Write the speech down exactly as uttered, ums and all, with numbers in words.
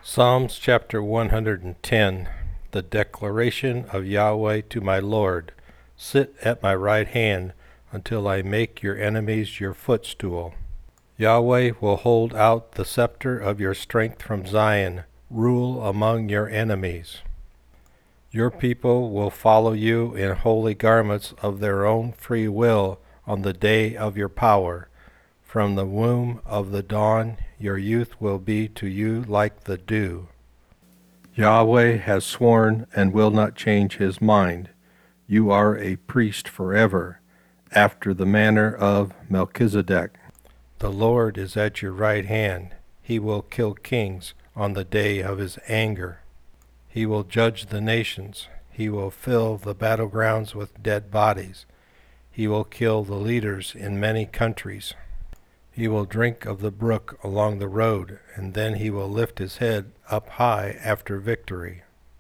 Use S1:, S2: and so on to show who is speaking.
S1: Psalms chapter one hundred ten. The declaration of Yahweh to my Lord. Sit at my right hand until I make your enemies your footstool. Yahweh will hold out the scepter of your strength from Zion. Rule among your enemies. Your people will follow you in holy garments of their own free will on the day of your power. From the womb of the dawn your youth will be to you like the dew. Yahweh has sworn and will not change his mind. You are a priest forever, after the manner of Melchizedek. The Lord is at your right hand. He will kill kings on the day of his anger. He will judge the nations. He will fill the battlegrounds with dead bodies. He will kill the leaders in many countries. He will drink of the brook along the road, and then he will lift his head up high after victory.